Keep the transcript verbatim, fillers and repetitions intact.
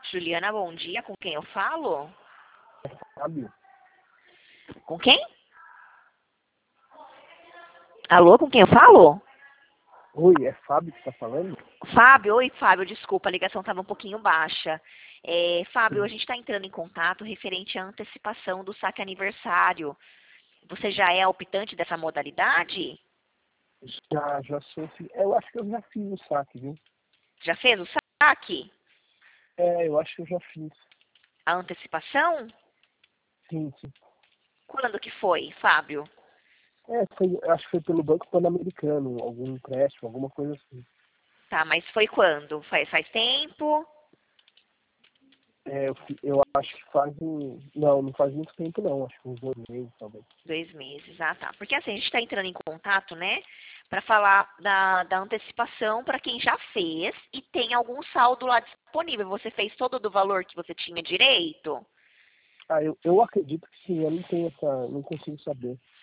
Juliana, bom dia. Com quem eu falo? Fábio? Com quem? Alô, com quem eu falo? Oi, é Fábio que está falando? Fábio, oi Fábio, desculpa, a ligação estava um pouquinho baixa. É, Fábio, a Sim. gente está entrando em contato referente à antecipação do saque aniversário. Você já é optante dessa modalidade? Já, já sou. fi- Eu acho que eu já fiz o saque, viu? Já fez o saque? É, eu acho que eu já fiz. A antecipação? Sim, sim. Quando que foi, Fábio? É, foi, eu acho que foi pelo Banco Pan-Americano, algum empréstimo, alguma coisa assim. Tá, mas foi quando? Faz, faz tempo? É, eu, fi- eu acho que faz um. Não, não faz muito tempo não, acho que uns dois meses, talvez. Dois meses, ah tá. Porque assim, a gente está entrando em contato, né, para falar da, da antecipação para quem já fez e tem algum saldo lá disponível. Você fez todo do valor que você tinha direito? Ah, eu, eu acredito que sim, eu não tenho essa. Não consigo saber.